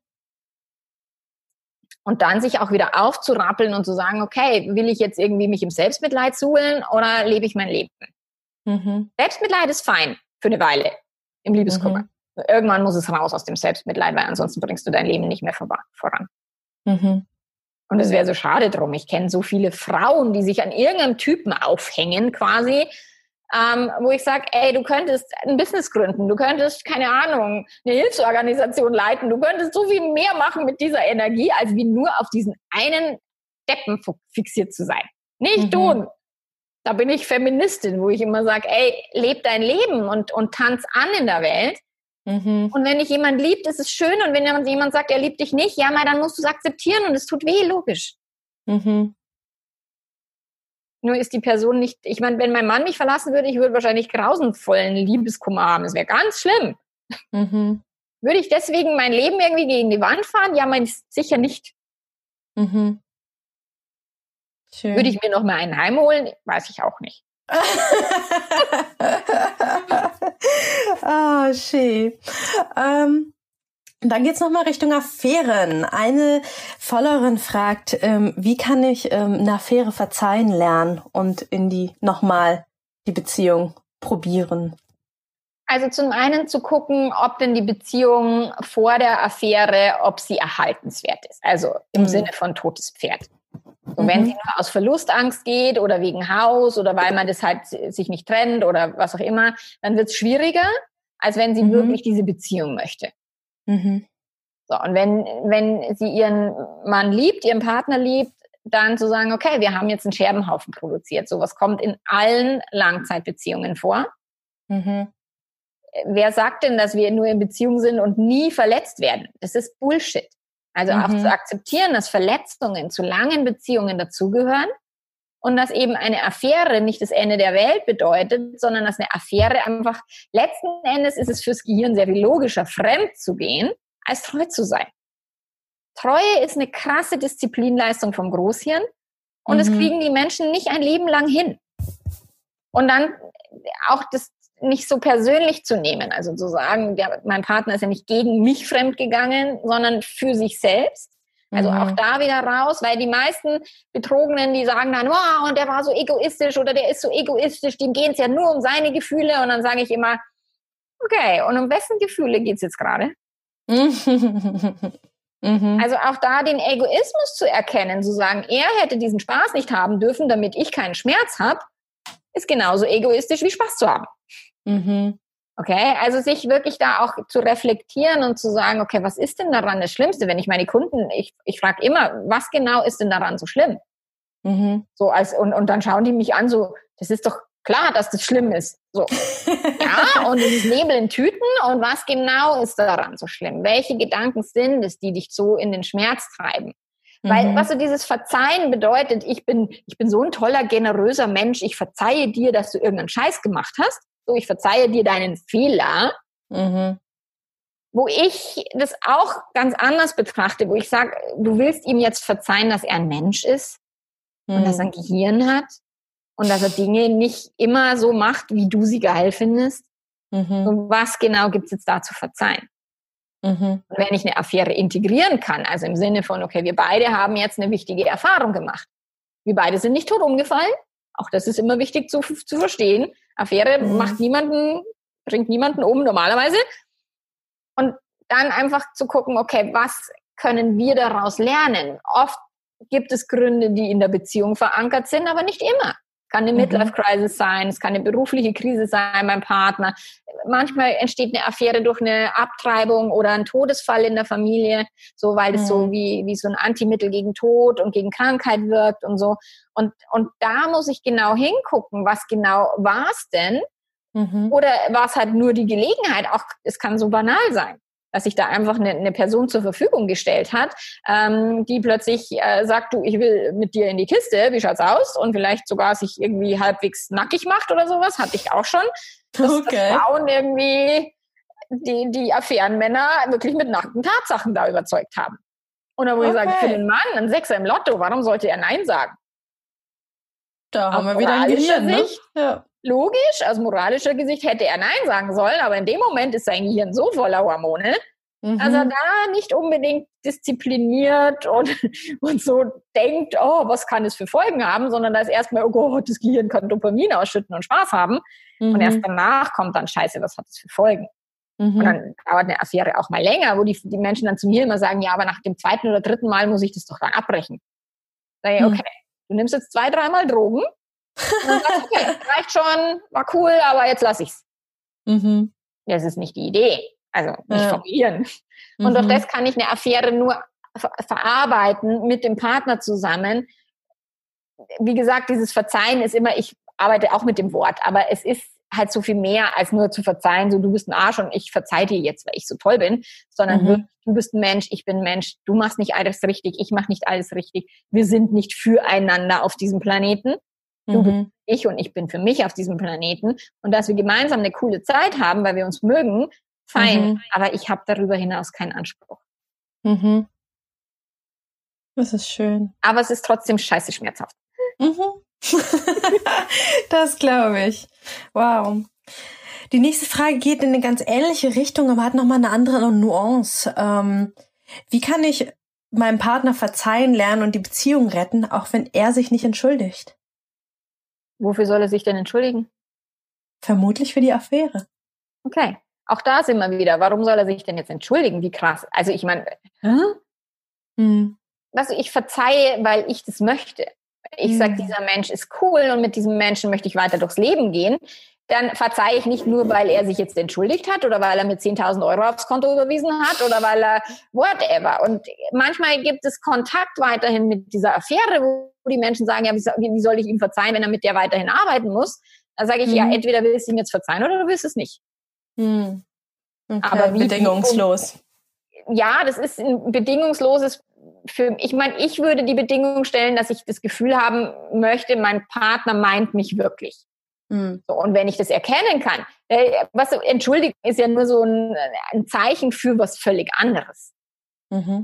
Und dann sich auch wieder aufzurappeln und zu sagen, okay, will ich jetzt irgendwie mich im Selbstmitleid suhlen oder lebe ich mein Leben? Mhm. Selbstmitleid ist fein für eine Weile im Liebeskummer. Mhm. Irgendwann muss es raus aus dem Selbstmitleid, weil ansonsten bringst du dein Leben nicht mehr voran. Mhm. Und es wäre so schade drum. Ich kenne so viele Frauen, die sich an irgendeinem Typen aufhängen quasi, ähm, wo ich sage, ey, du könntest ein Business gründen, du könntest, keine Ahnung, eine Hilfsorganisation leiten, du könntest so viel mehr machen mit dieser Energie, als wie nur auf diesen einen Deppen fixiert zu sein. Nicht mhm. tun! Da bin ich Feministin, wo ich immer sage, ey, leb dein Leben und, und tanz an in der Welt. Mhm. Und wenn dich jemand liebt, ist es schön. Und wenn jemand sagt, er liebt dich nicht, ja, mal, dann musst du es akzeptieren und es tut weh, logisch. Mhm. Nur ist die Person nicht, ich meine, wenn mein Mann mich verlassen würde, ich würde wahrscheinlich grausenvollen Liebeskummer haben. Das wäre ganz schlimm. Mhm. Würde ich deswegen mein Leben irgendwie gegen die Wand fahren? Ja, mein, sicher nicht. Mhm. Schön. Würde ich mir noch mal einen heimholen? Weiß ich auch nicht. Ah, oh, schön. Ähm, dann geht's noch mal Richtung Affären. Eine Followerin fragt, ähm, wie kann ich ähm, eine Affäre verzeihen lernen und in die nochmal die Beziehung probieren? Also zum einen zu gucken, ob denn die Beziehung vor der Affäre, ob sie erhaltenswert ist. Also im mhm. Sinne von totes Pferd. So, wenn mhm. sie nur aus Verlustangst geht oder wegen Haus oder weil man das halt sich nicht trennt oder was auch immer, dann wird es schwieriger, als wenn sie mhm. wirklich diese Beziehung möchte. Mhm. So, und wenn, wenn sie ihren Mann liebt, ihren Partner liebt, dann zu sagen, okay, wir haben jetzt einen Scherbenhaufen produziert. Sowas kommt in allen Langzeitbeziehungen vor. Mhm. Wer sagt denn, dass wir nur in Beziehung sind und nie verletzt werden? Das ist Bullshit. Also mhm. auch zu akzeptieren, dass Verletzungen zu langen Beziehungen dazugehören und dass eben eine Affäre nicht das Ende der Welt bedeutet, sondern dass eine Affäre einfach, letzten Endes ist es fürs Gehirn sehr viel logischer, fremd zu gehen, als treu zu sein. Treue ist eine krasse Disziplinleistung vom Großhirn und mhm. das kriegen die Menschen nicht ein Leben lang hin. Und dann auch das nicht so persönlich zu nehmen, also zu sagen, der, mein Partner ist ja nicht gegen mich fremdgegangen, sondern für sich selbst. Also mhm. auch da wieder raus, weil die meisten Betrogenen, die sagen dann, wow, und der war so egoistisch oder der ist so egoistisch, dem geht es ja nur um seine Gefühle. Und dann sage ich immer, okay, und um wessen Gefühle geht es jetzt gerade? Mhm. Also auch da den Egoismus zu erkennen, zu sagen, er hätte diesen Spaß nicht haben dürfen, damit ich keinen Schmerz habe, ist genauso egoistisch wie Spaß zu haben. Mhm. Okay, also sich wirklich da auch zu reflektieren und zu sagen, okay, was ist denn daran das Schlimmste? Wenn ich meine Kunden, ich, ich frage immer, was genau ist denn daran so schlimm? Mhm. So als, und, und dann schauen die mich an, so, das ist doch klar, dass das schlimm ist. So. Ja, und dieses Nebel in Tüten und was genau ist daran so schlimm? Welche Gedanken sind es, die dich so in den Schmerz treiben? Mhm. Weil, was so dieses Verzeihen bedeutet, ich bin, ich bin so ein toller, generöser Mensch, ich verzeihe dir, dass du irgendeinen Scheiß gemacht hast. So, ich verzeihe dir deinen Fehler. Mhm. Wo ich das auch ganz anders betrachte, wo ich sage, du willst ihm jetzt verzeihen, dass er ein Mensch ist mhm. und dass er ein Gehirn hat. Und dass er Dinge nicht immer so macht, wie du sie geil findest. Mhm. Und was genau gibt's jetzt da zu verzeihen? Mhm. Und wenn ich eine Affäre integrieren kann, also im Sinne von, okay, wir beide haben jetzt eine wichtige Erfahrung gemacht. Wir beide sind nicht tot umgefallen. Auch das ist immer wichtig zu, zu verstehen. Affäre mhm. macht niemanden, bringt niemanden um normalerweise. Und dann einfach zu gucken, okay, was können wir daraus lernen? Oft gibt es Gründe, die in der Beziehung verankert sind, aber nicht immer. Kann eine Midlife-Crisis sein, es kann eine berufliche Krise sein beim Partner. Manchmal entsteht eine Affäre durch eine Abtreibung oder ein Todesfall in der Familie, so weil es mhm. so wie wie so ein Antimittel gegen Tod und gegen Krankheit wirkt und so. Und und da muss ich genau hingucken, was genau war es denn? Mhm. Oder war es halt nur die Gelegenheit? Auch es kann so banal sein, dass sich da einfach eine, eine Person zur Verfügung gestellt hat, ähm, die plötzlich äh, sagt, du, ich will mit dir in die Kiste, wie schaut's aus? Und vielleicht sogar sich irgendwie halbwegs nackig macht oder sowas, hatte ich auch schon. Dass, okay. dass Frauen irgendwie die, die Affärenmänner wirklich mit nackten Tatsachen da überzeugt haben. Und dann wo okay. ich sage, für den Mann, ein Sechser im Lotto, warum sollte er Nein sagen? Da haben wir wieder ein Gehirn, ne? Ja. Logisch, aus moralischer Gesicht hätte er Nein sagen sollen, aber in dem Moment ist sein Gehirn so voller Hormone, mhm. dass er da nicht unbedingt diszipliniert und, und so denkt, oh, was kann es für Folgen haben, sondern da ist erstmal, oh Gott, das Gehirn kann Dopamin ausschütten und Spaß haben. Mhm. Und erst danach kommt dann, scheiße, was hat das für Folgen? Mhm. Und dann dauert eine Affäre auch mal länger, wo die, die Menschen dann zu mir immer sagen, ja, aber nach dem zweiten oder dritten Mal muss ich das doch dann abbrechen. Da sage ich, okay, du nimmst jetzt zwei, dreimal Drogen, und dann sagst, okay, reicht schon, war cool, aber jetzt lass ich's. Mhm. Das ist nicht die Idee. Also nicht ja. vom Gehirn. Und mhm. durch das kann ich eine Affäre nur ver- verarbeiten mit dem Partner zusammen. Wie gesagt, dieses Verzeihen ist immer, ich arbeite auch mit dem Wort, aber es ist halt so viel mehr als nur zu verzeihen, so du bist ein Arsch und ich verzeih dir jetzt, weil ich so toll bin, sondern mhm. wirklich, du bist ein Mensch, ich bin ein Mensch, du machst nicht alles richtig, ich mach nicht alles richtig. Wir sind nicht füreinander auf diesem Planeten. Du bist ich und ich bin für mich auf diesem Planeten. Und dass wir gemeinsam eine coole Zeit haben, weil wir uns mögen, fein. Mhm. Aber ich habe darüber hinaus keinen Anspruch. Mhm. Das ist schön. Aber es ist trotzdem scheiße schmerzhaft. Mhm. Das glaube ich. Wow. Die nächste Frage geht in eine ganz ähnliche Richtung, aber hat nochmal eine andere Nuance. Ähm, wie kann ich meinem Partner verzeihen lernen und die Beziehung retten, auch wenn er sich nicht entschuldigt? Wofür soll er sich denn entschuldigen? Vermutlich für die Affäre. Okay, auch da sind wir wieder. Warum soll er sich denn jetzt entschuldigen? Wie krass. Also ich meine, hä? Hm. Also ich verzeihe, weil ich das möchte. Ich hm. sage, dieser Mensch ist cool und mit diesem Menschen möchte ich weiter durchs Leben gehen. Dann verzeihe ich nicht nur, weil er sich jetzt entschuldigt hat oder weil er mit zehntausend Euro aufs Konto überwiesen hat oder weil er whatever. Und manchmal gibt es Kontakt weiterhin mit dieser Affäre, wo die Menschen sagen, ja, wie soll ich ihm verzeihen, wenn er mit der weiterhin arbeiten muss? Da sage ich, mhm. ja, entweder willst du ihm jetzt verzeihen oder du willst es nicht. Mhm. Okay. Aber wie, bedingungslos. Wie, ja, das ist ein bedingungsloses, für, ich meine, ich würde die Bedingung stellen, dass ich das Gefühl haben möchte, mein Partner meint mich wirklich. Mhm. So, und wenn ich das erkennen kann, äh, was entschuldigen ist ja nur so ein, ein Zeichen für was völlig anderes. Mhm.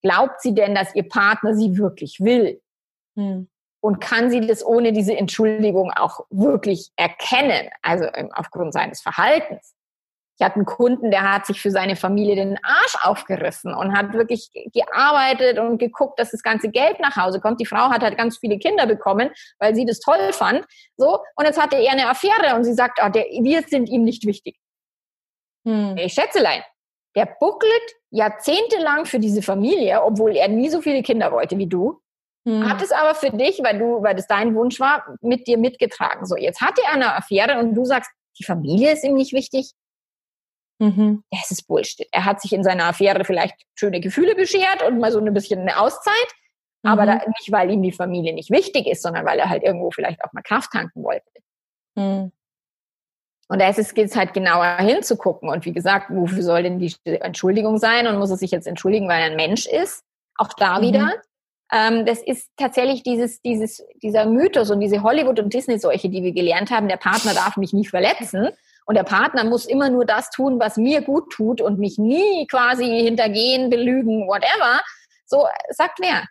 Glaubt sie denn, dass ihr Partner sie wirklich will? Hm. Und kann sie das ohne diese Entschuldigung auch wirklich erkennen? Also aufgrund seines Verhaltens. Ich hatte einen Kunden, der hat sich für seine Familie den Arsch aufgerissen und hat wirklich gearbeitet und geguckt, dass das ganze Geld nach Hause kommt. Die Frau hat halt ganz viele Kinder bekommen, weil sie das toll fand. So, und jetzt hatte er eine Affäre und sie sagt, oh, der, wir sind ihm nicht wichtig. Hm. Ich schätzelein, der buckelt jahrzehntelang für diese Familie, obwohl er nie so viele Kinder wollte wie du. Hm. Hat es aber für dich, weil du, weil das dein Wunsch war, mit dir mitgetragen. So, jetzt hat er eine Affäre und du sagst, die Familie ist ihm nicht wichtig. Mhm. Das ist Bullshit. Er hat sich in seiner Affäre vielleicht schöne Gefühle beschert und mal so ein bisschen eine Auszeit, mhm. aber da, nicht, weil ihm die Familie nicht wichtig ist, sondern weil er halt irgendwo vielleicht auch mal Kraft tanken wollte. Mhm. Und da geht es halt genauer hinzugucken. Und wie gesagt, wofür soll denn die Entschuldigung sein? Und muss er sich jetzt entschuldigen, weil er ein Mensch ist? Auch da mhm. wieder. Ähm, das ist tatsächlich dieses, dieses, dieser Mythos und diese Hollywood- und Disney-Seuche, die wir gelernt haben, der Partner darf mich nie verletzen. Und der Partner muss immer nur das tun, was mir gut tut und mich nie quasi hintergehen, belügen, whatever. So, sagt wer?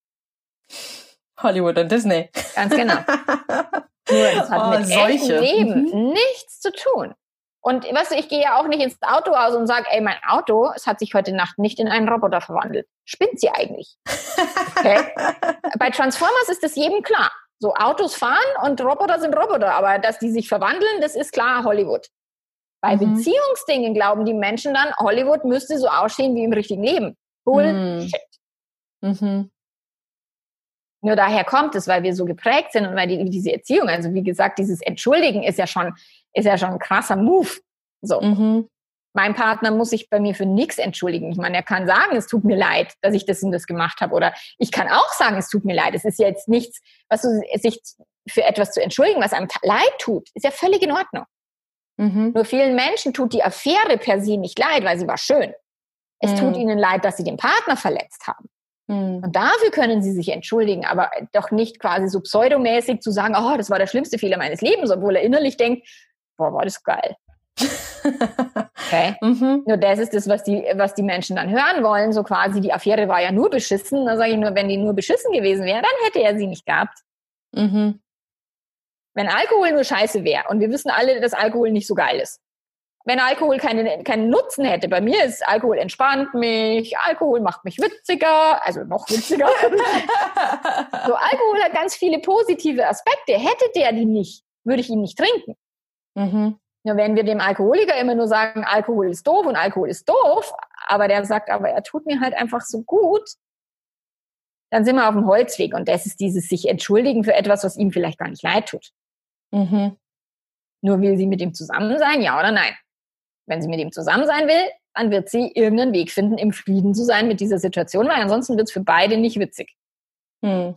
Hollywood und Disney. Ganz genau. Nur, das hat oh, mit echtem Leben mhm. nichts zu tun. Und weißt du, ich gehe ja auch nicht ins Autohaus und sage, ey, mein Auto, es hat sich heute Nacht nicht in einen Roboter verwandelt. Spinnt sie eigentlich? Okay? Bei Transformers ist das jedem klar. So, Autos fahren und Roboter sind Roboter, aber dass die sich verwandeln, das ist klar Hollywood. Bei mhm. Beziehungsdingen glauben die Menschen dann, Hollywood müsste so aussehen wie im richtigen Leben. Bullshit. Mhm. Nur daher kommt es, weil wir so geprägt sind und weil die, diese Erziehung, also wie gesagt, dieses Entschuldigen ist ja schon, ist ja schon ein krasser Move. So. Mhm. Mein Partner muss sich bei mir für nichts entschuldigen. Ich meine, er kann sagen, es tut mir leid, dass ich das und das gemacht habe. Oder ich kann auch sagen, es tut mir leid. Es ist ja jetzt nichts, was du, sich für etwas zu entschuldigen, was einem leid tut, ist ja völlig in Ordnung. Mhm. Nur vielen Menschen tut die Affäre per se nicht leid, weil sie war schön. Es mhm. tut ihnen leid, dass sie den Partner verletzt haben. Mhm. Und dafür können sie sich entschuldigen, aber doch nicht quasi so pseudomäßig zu sagen, oh, das war der schlimmste Fehler meines Lebens, obwohl er innerlich denkt, boah, war das geil. Okay. Mhm. Nur das ist das, was die, was die Menschen dann hören wollen, so quasi, die Affäre war ja nur beschissen. Da sage ich nur, wenn die nur beschissen gewesen wäre, dann hätte er sie nicht gehabt. Mhm. Wenn Alkohol nur scheiße wäre, und wir wissen alle, dass Alkohol nicht so geil ist. Wenn Alkohol keine, keinen Nutzen hätte, bei mir ist Alkohol entspannt mich, Alkohol macht mich witziger, also noch witziger. So, Alkohol hat ganz viele positive Aspekte. Hätte der die nicht, würde ich ihn nicht trinken. Mhm. Ja, wenn wir dem Alkoholiker immer nur sagen, Alkohol ist doof und Alkohol ist doof, aber der sagt, aber er tut mir halt einfach so gut, dann sind wir auf dem Holzweg. Und das ist dieses sich entschuldigen für etwas, was ihm vielleicht gar nicht leid tut. Mhm. Nur will sie mit ihm zusammen sein, ja oder nein? Wenn sie mit ihm zusammen sein will, dann wird sie irgendeinen Weg finden, im Frieden zu sein mit dieser Situation, weil ansonsten wird es für beide nicht witzig. Hm.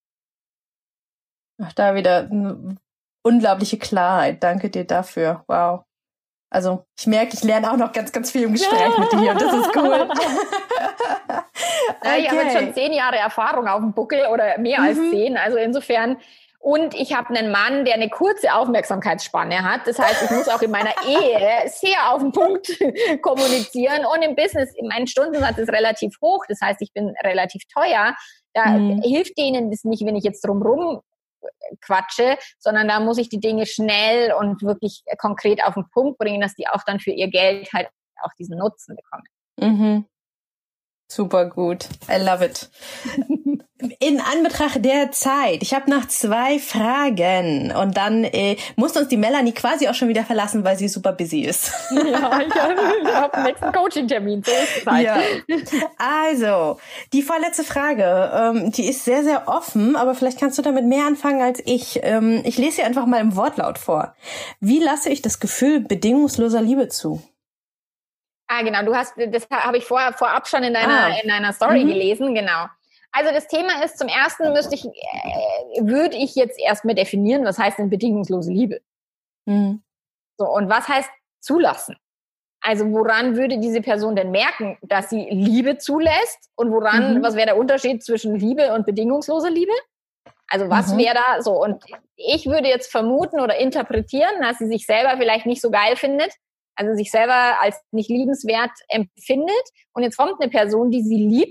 Ach, da wieder eine unglaubliche Klarheit. Danke dir dafür. Wow. Also ich merke, ich lerne auch noch ganz, ganz viel im Gespräch mit dir und das ist cool. Okay. Ich habe jetzt schon zehn Jahre Erfahrung auf dem Buckel oder mehr mhm. als zehn. Also insofern, und ich habe einen Mann, der eine kurze Aufmerksamkeitsspanne hat. Das heißt, ich muss auch in meiner Ehe sehr auf den Punkt kommunizieren. Und im Business, mein Stundensatz ist relativ hoch. Das heißt, ich bin relativ teuer. Da mhm. hilft denen das nicht, wenn ich jetzt drumrum quatsche, sondern da muss ich die Dinge schnell und wirklich konkret auf den Punkt bringen, dass die auch dann für ihr Geld halt auch diesen Nutzen bekommen. Mhm. Super gut. I love it. In Anbetracht der Zeit, ich habe noch zwei Fragen und dann äh, muss uns die Melanie quasi auch schon wieder verlassen, weil sie super busy ist. Ja, ich habe den nächsten Coaching-Termin. So ist es halt. Ja. Also, die vorletzte Frage, ähm, die ist sehr, sehr offen, aber vielleicht kannst du damit mehr anfangen als ich. Ähm, ich lese sie einfach mal im Wortlaut vor. Wie lasse ich das Gefühl bedingungsloser Liebe zu? Ah, genau, du hast, das habe ich vor, vorab schon in deiner, ah. in deiner Story mhm. gelesen, genau. Also das Thema ist, zum ersten müsste ich, äh, würde ich jetzt erstmal definieren, was heißt denn bedingungslose Liebe? Mhm. So, und was heißt zulassen? Also woran würde diese Person denn merken, dass sie Liebe zulässt? Und woran, mhm. was wäre der Unterschied zwischen Liebe und bedingungsloser Liebe? Also was mhm. wäre da so? Und ich würde jetzt vermuten oder interpretieren, dass sie sich selber vielleicht nicht so geil findet, also sich selber als nicht liebenswert empfindet. Und jetzt kommt eine Person, die sie liebt,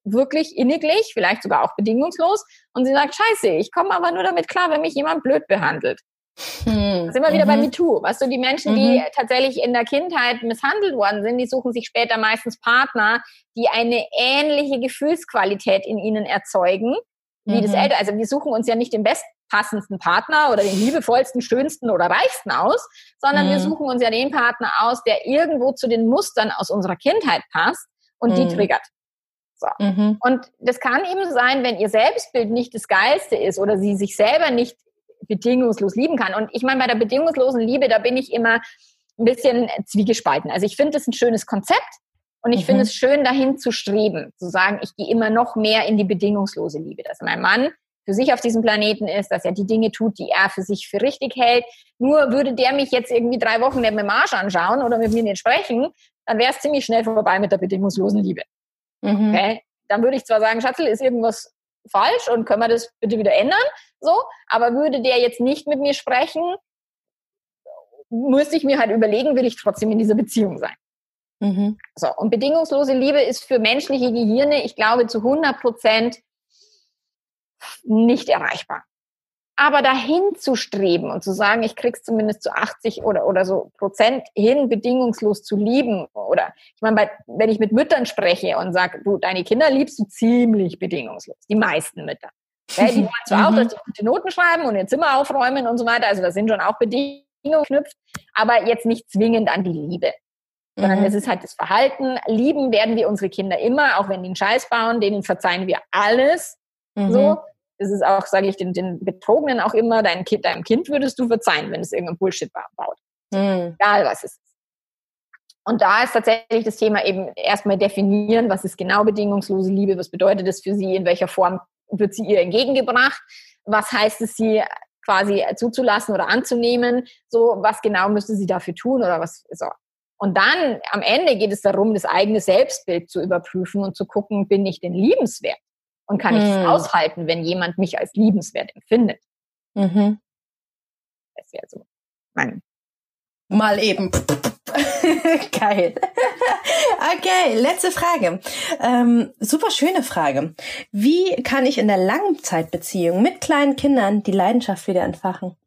wirklich inniglich, vielleicht sogar auch bedingungslos. Und sie sagt, scheiße, ich komme aber nur damit klar, wenn mich jemand blöd behandelt. Hm. Da sind wir wieder Mhm. bei MeToo. Weißt du, die Menschen, Mhm. die tatsächlich in der Kindheit misshandelt worden sind, die suchen sich später meistens Partner, die eine ähnliche Gefühlsqualität in ihnen erzeugen, wie Mhm. das Eltern. Also wir suchen uns ja nicht den bestpassendsten Partner oder den liebevollsten, schönsten oder reichsten aus, sondern Mhm. wir suchen uns ja den Partner aus, der irgendwo zu den Mustern aus unserer Kindheit passt und Mhm. die triggert. So. Mhm. Und das kann eben sein, wenn ihr Selbstbild nicht das Geilste ist oder sie sich selber nicht bedingungslos lieben kann. Und ich meine, bei der bedingungslosen Liebe, da bin ich immer ein bisschen zwiegespalten. Also ich finde das ein schönes Konzept und ich Mhm. finde es schön, dahin zu streben, zu sagen, ich gehe immer noch mehr in die bedingungslose Liebe, dass mein Mann für sich auf diesem Planeten ist, dass er die Dinge tut, die er für sich für richtig hält. Nur würde der mich jetzt irgendwie drei Wochen nicht mit dem Arsch anschauen oder mit mir nicht sprechen, dann wäre es ziemlich schnell vorbei mit der bedingungslosen Liebe. Mhm. Okay? Dann würde ich zwar sagen, Schatzel, ist irgendwas falsch und können wir das bitte wieder ändern, so, aber würde der jetzt nicht mit mir sprechen, müsste ich mir halt überlegen, will ich trotzdem in dieser Beziehung sein. Mhm. So, und bedingungslose Liebe ist für menschliche Gehirne, ich glaube, zu hundert Prozent nicht erreichbar. Aber dahin zu streben und zu sagen, ich krieg's zumindest zu achtzig oder, oder so Prozent hin, bedingungslos zu lieben. Oder ich meine, bei, wenn ich mit Müttern spreche und sage, du, deine Kinder liebst du ziemlich bedingungslos. Die meisten Mütter. Ja, die wollen zwar auch, dass die gute Noten schreiben und ihr Zimmer aufräumen und so weiter. Also da sind schon auch Bedingungen geknüpft, aber jetzt nicht zwingend an die Liebe. Sondern Mhm. es ist halt das Verhalten. Lieben werden wir unsere Kinder immer, auch wenn die einen Scheiß bauen, denen verzeihen wir alles. Mhm. So. Das ist auch, sage ich den, den Betrogenen auch immer, dein Kind, deinem Kind würdest du verzeihen, wenn es irgendein Bullshit baut. Mhm. Egal, was es ist. Und da ist tatsächlich das Thema eben erstmal definieren, was ist genau bedingungslose Liebe, was bedeutet das für sie, in welcher Form wird sie ihr entgegengebracht, was heißt es, sie quasi zuzulassen oder anzunehmen, so, was genau müsste sie dafür tun oder was, so. Und dann, am Ende geht es darum, das eigene Selbstbild zu überprüfen und zu gucken, bin ich denn liebenswert? Und kann ich es Hm. aushalten, wenn jemand mich als liebenswert empfindet? Mhm. Das wäre so mein. Mal eben. Geil. Okay, letzte Frage. Ähm, super schöne Frage. Wie kann ich in der Langzeitbeziehung mit kleinen Kindern die Leidenschaft wieder entfachen?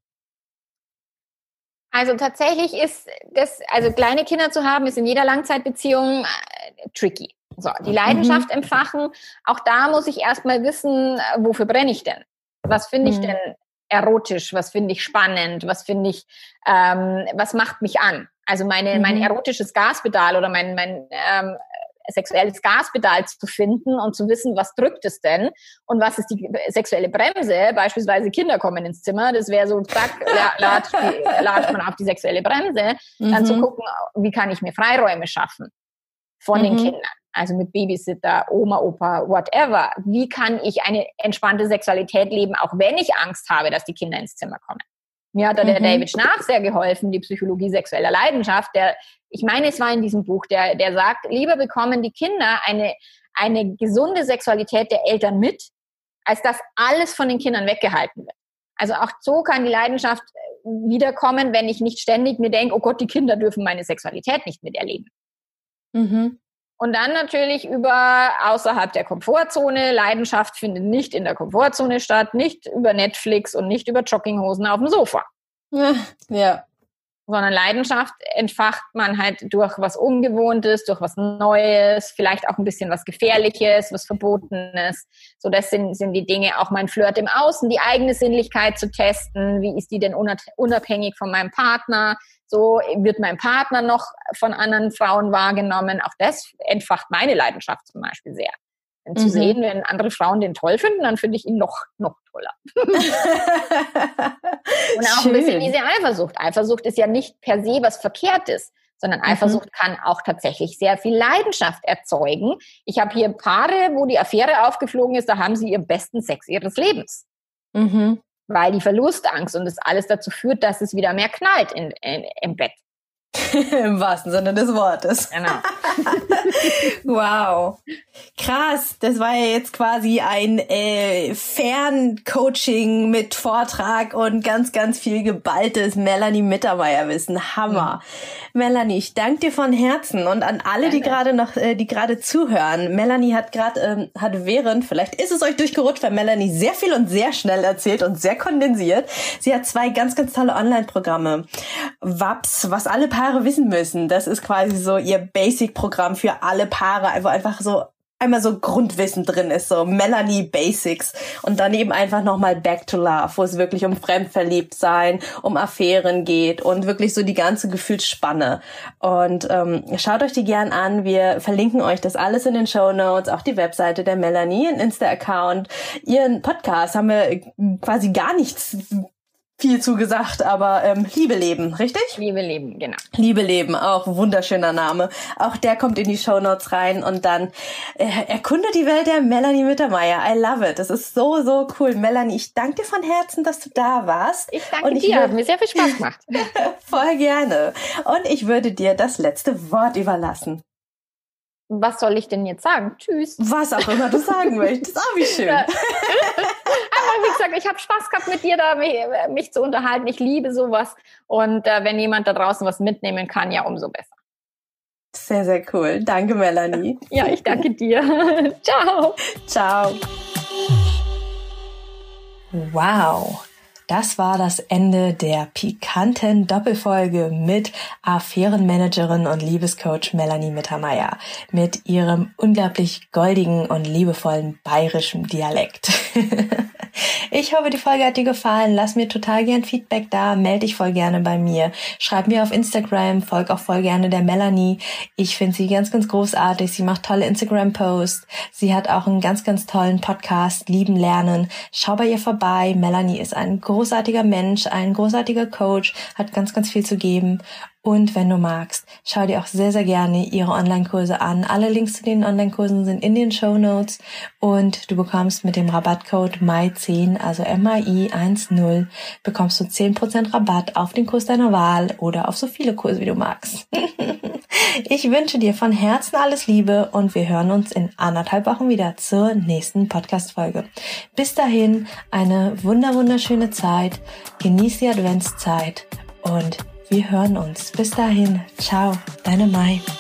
Also tatsächlich ist das, also kleine Kinder zu haben, ist in jeder Langzeitbeziehung äh, tricky. So, die Leidenschaft mhm. entfachen, auch da muss ich erstmal wissen, wofür brenne ich denn? Was finde ich mhm. denn erotisch? Was finde ich spannend? Was finde ich, ähm, was macht mich an? Also meine, mhm. mein erotisches Gaspedal oder mein, mein ähm, sexuelles Gaspedal zu finden und zu wissen, was drückt es denn und was ist die sexuelle Bremse, beispielsweise Kinder kommen ins Zimmer, das wäre so, zack, latscht, latscht man auf die sexuelle Bremse, mhm. dann zu gucken, wie kann ich mir Freiräume schaffen von mhm. den Kindern, also mit Babysitter, Oma, Opa, whatever, wie kann ich eine entspannte Sexualität leben, auch wenn ich Angst habe, dass die Kinder ins Zimmer kommen. Mir hat da der mhm. David Schnarch sehr geholfen, die Psychologie sexueller Leidenschaft, der, ich meine, es war in diesem Buch, der, der sagt, lieber bekommen die Kinder eine, eine gesunde Sexualität der Eltern mit, als dass alles von den Kindern weggehalten wird. Also auch so kann die Leidenschaft wiederkommen, wenn ich nicht ständig mir denke, oh Gott, die Kinder dürfen meine Sexualität nicht miterleben. Mhm. Und dann natürlich über außerhalb der Komfortzone. Leidenschaft findet nicht in der Komfortzone statt, nicht über Netflix und nicht über Jogginghosen auf dem Sofa. Ja. ja. Sondern Leidenschaft entfacht man halt durch was Ungewohntes, durch was Neues, vielleicht auch ein bisschen was Gefährliches, was Verbotenes. So, das sind, sind die Dinge, auch mein Flirt im Außen, die eigene Sinnlichkeit zu testen. Wie ist die denn unabhängig von meinem Partner? So, wird mein Partner noch von anderen Frauen wahrgenommen? Auch das entfacht meine Leidenschaft zum Beispiel sehr. Denn zu mhm. sehen, wenn andere Frauen den toll finden, dann finde ich ihn noch, noch toller. Und auch Schön. Ein bisschen diese Eifersucht. Eifersucht ist ja nicht per se was Verkehrtes, sondern Eifersucht mhm. kann auch tatsächlich sehr viel Leidenschaft erzeugen. Ich habe hier Paare, wo die Affäre aufgeflogen ist, da haben sie ihren besten Sex ihres Lebens. Mhm. Weil die Verlustangst und das alles dazu führt, dass es wieder mehr knallt in, in, im Bett. Im wahrsten Sinne des Wortes. Genau. Wow. Krass. Das war ja jetzt quasi ein äh, Ferncoaching mit Vortrag und ganz, ganz viel geballtes Melanie Mittermeier-Wissen. Hammer. Mhm. Melanie, ich danke dir von Herzen und an alle, die gerade noch, äh, die gerade zuhören. Melanie hat gerade, ähm, hat während, vielleicht ist es euch durchgerutscht, weil Melanie sehr viel und sehr schnell erzählt und sehr kondensiert. Sie hat zwei ganz, ganz tolle Online-Programme. W A P S, was alle Paare wissen müssen. Das ist quasi so ihr Basic-Programm für alle Paare, wo einfach so einmal so Grundwissen drin ist, so Melanie Basics und dann eben einfach nochmal Back to Love, wo es wirklich um Fremdverliebtsein, um Affären geht und wirklich so die ganze Gefühlsspanne. Und ähm, schaut euch die gern an. Wir verlinken euch das alles in den Shownotes, auch die Webseite der Melanie, ein Insta-Account, ihren Podcast. Haben wir quasi gar nichts viel zugesagt, aber ähm, Liebe Leben, richtig? Liebe Leben, genau. Liebe Leben, auch wunderschöner Name. Auch der kommt in die Shownotes rein und dann äh, erkunde die Welt der Melanie Mittermeier. I love it. Das ist so, so cool. Melanie, ich danke dir von Herzen, dass du da warst. Ich danke und ich dir, hat mir sehr viel Spaß gemacht. Voll gerne. Und ich würde dir das letzte Wort überlassen. Was soll ich denn jetzt sagen? Tschüss. Was auch immer du sagen möchtest. Oh, wie schön. Ja. Aber wie gesagt, ich habe Spaß gehabt, mit dir da mich, mich zu unterhalten. Ich liebe sowas. Und äh, wenn jemand da draußen was mitnehmen kann, ja, umso besser. Sehr, sehr cool. Danke, Melanie. Ja, ich danke dir. Ciao. Ciao. Wow. Das war das Ende der pikanten Doppelfolge mit Affärenmanagerin und Liebescoach Melanie Mittermeier mit ihrem unglaublich goldigen und liebevollen bayerischen Dialekt. Ich hoffe, die Folge hat dir gefallen. Lass mir total gern Feedback da. Melde dich voll gerne bei mir. Schreib mir auf Instagram. Folg auch voll gerne der Melanie. Ich finde sie ganz, ganz großartig. Sie macht tolle Instagram-Posts. Sie hat auch einen ganz, ganz tollen Podcast, Lieben Lernen. Schau bei ihr vorbei. Melanie ist ein großartiger Mensch, ein großartiger Coach, hat ganz, ganz viel zu geben. Und wenn du magst, schau dir auch sehr, sehr gerne ihre Online-Kurse an. Alle Links zu den Online-Kursen sind in den Shownotes und du bekommst mit dem Rabattcode M A I zehn, also M A I zehn, bekommst du zehn Prozent Rabatt auf den Kurs deiner Wahl oder auf so viele Kurse, wie du magst. Ich wünsche dir von Herzen alles Liebe und wir hören uns in anderthalb Wochen wieder zur nächsten Podcast-Folge. Bis dahin eine wunder wunderschöne Zeit, genieß die Adventszeit und wir hören uns. Bis dahin. Ciao, deine Mai.